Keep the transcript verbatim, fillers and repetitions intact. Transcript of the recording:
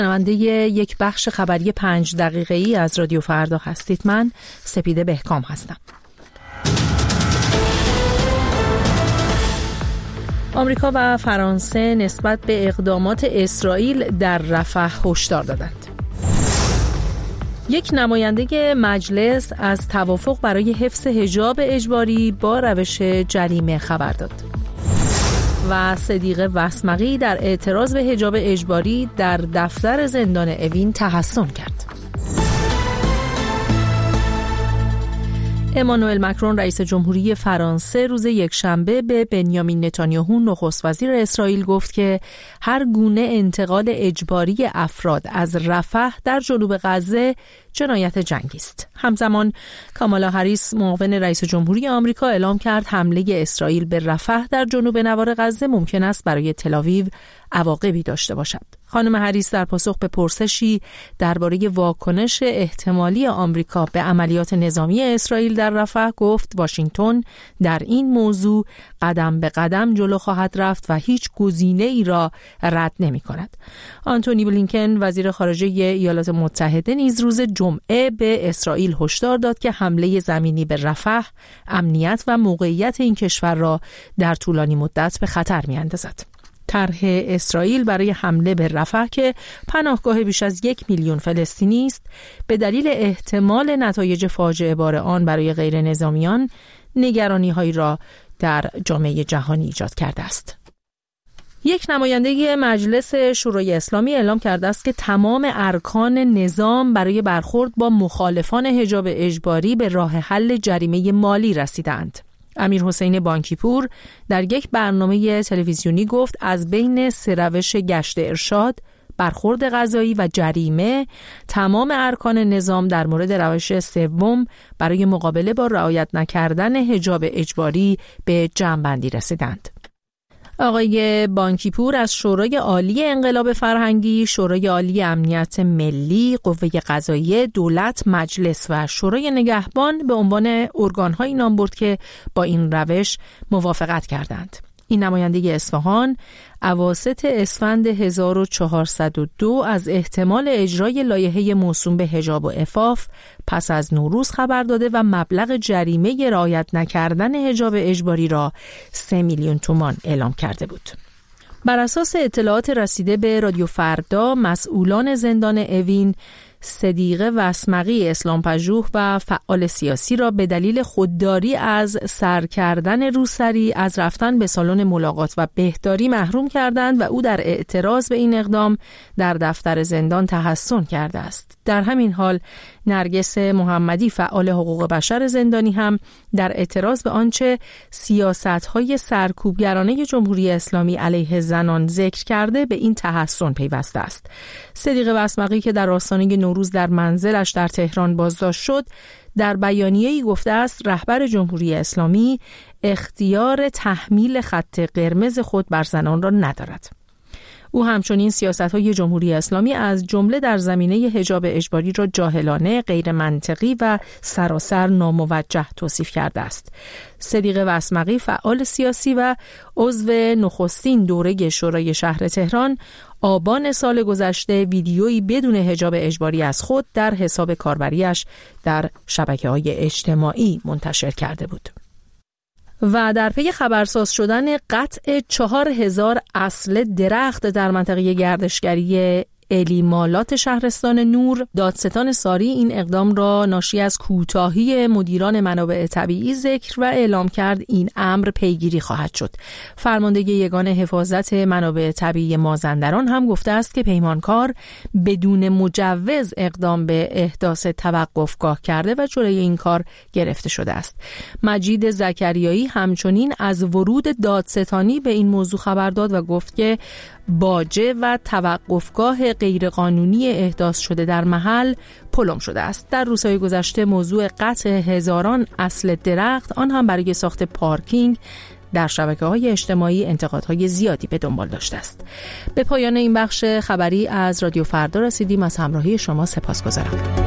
شنونده یک بخش خبری پنج دقیقه‌ای از رادیو فردا هستید. من سپیده بهکام هستم. آمریکا و فرانسه نسبت به اقدامات اسرائیل در رفح هشدار دادند. یک نماینده مجلس از توافق برای حفظ حجاب اجباری با روش جریمه خبر داد. و صدیقه وسمقی در اعتراض به حجاب اجباری در دفتر زندان اوین تحصن کرد. امانوئل مکرون رئیس جمهوری فرانسه روز یکشنبه به بنیامین نتانیاهو نخست وزیر اسرائیل گفت که هر گونه انتقال اجباری افراد از رفح در جنوب غزه جنایت جنگی است. همزمان کامالا هریس معاون رئیس جمهوری آمریکا اعلام کرد حمله اسرائیل به رفح در جنوب نوار غزه ممکن است برای تل‌آویو عواقبی داشته باشد. خانم هریس در پاسخ به پرسشی درباره واکنش احتمالی آمریکا به عملیات نظامی اسرائیل در رفح گفت واشنگتن در این موضوع قدم به قدم جلو خواهد رفت و هیچ گزینه‌ای را رد نمی‌کند. آنتونی بلینکن وزیر خارجه ایالات متحده نیز روز جمعه به اسرائیل هشدار داد که حمله زمینی به رفح امنیت و موقعیت این کشور را در طولانی مدت به خطر می‌اندازد. طرح اسرائیل برای حمله به رفح که پناهگاه بیش از یک میلیون فلسطینی است به دلیل احتمال نتایج فاجعه بار آن برای غیر نظامیان نگرانی‌هایی را در جامعه جهانی ایجاد کرده است. یک نماینده مجلس شورای اسلامی اعلام کرده است که تمام ارکان نظام برای برخورد با مخالفان حجاب اجباری به راه حل جریمه مالی رسیدند. امیر حسین بانکیپور در یک برنامه تلویزیونی گفت از بین سه روش گشت ارشاد، برخورد قضایی و جریمه، تمام ارکان نظام در مورد روش سوم برای مقابله با رعایت نکردن حجاب اجباری به جمع‌بندی رسیدند. آقای بانکیپور از شورای عالی انقلاب فرهنگی، شورای عالی امنیت ملی، قوه قضاییه، دولت، مجلس و شورای نگهبان به عنوان ارگان‌هایی نام برد که با این روش موافقت کردند. این نماینده اصفهان اواسط اسفند هزار و چهارصد و دو از احتمال اجرای لایحه موسوم به حجاب و عفاف پس از نوروز خبر داده و مبلغ جریمه رعایت نکردن حجاب اجباری را سه میلیون تومان اعلام کرده بود. بر اساس اطلاعات رسیده به رادیو فردا، مسئولان زندان اوین صدیقه وسمقی اسلامپژوه و فعال سیاسی را به دلیل خودداری از سر کردن روسری از رفتن به سالن ملاقات و بهداری محروم کردند و او در اعتراض به این اقدام در دفتر زندان تحصن کرده است. در همین حال نرگس محمدی فعال حقوق بشر زندانی هم در اعتراض به آنچه سیاست‌های سرکوبگرانه جمهوری اسلامی علیه زنان ذکر کرده به این تحصن پیوسته است. صدیقه وسمقی که در آستانه نوروز در منزلش در تهران بازداشت شد، در بیانیه‌ای گفته است رهبر جمهوری اسلامی اختیار تحمیل خط قرمز خود بر زنان را ندارد. او همچنین سیاست‌های جمهوری اسلامی از جمله در زمینه حجاب اجباری را جاهلانه، غیر منطقی و سراسر ناموجه توصیف کرده است. صدیقه وسمقی فعال سیاسی و عضو نخستین دوره شورای شهر تهران آبان سال گذشته ویدیویی بدون حجاب اجباری از خود در حساب کاربریش در شبکه‌های اجتماعی منتشر کرده بود. و در پی خبرساز شدن قطع چهار هزار اصل درخت در منطقه گردشگری الیمالات شهرستان نور، دادستان ساری این اقدام را ناشی از کوتاهی مدیران منابع طبیعی ذکر و اعلام کرد این امر پیگیری خواهد شد. فرمانده یگان حفاظت منابع طبیعی مازندران هم گفته است که پیمانکار بدون مجوز اقدام به احداث توقفگاه کرده و جلوی این کار گرفته شده است. مجید زکریایی همچنین از ورود دادستانی به این موضوع خبر داد و گفت که باجه و توقفگاه غیرقانونی احداث شده در محل پلم شده است. در روزهای گذشته موضوع قطع هزاران اصل درخت، آن هم برای ساخت پارکینگ، در شبکه‌های اجتماعی انتقادهای زیادی به دنبال داشته است. به پایان این بخش خبری از رادیو فردا رسیدیم. از همراهی شما سپاسگزارم.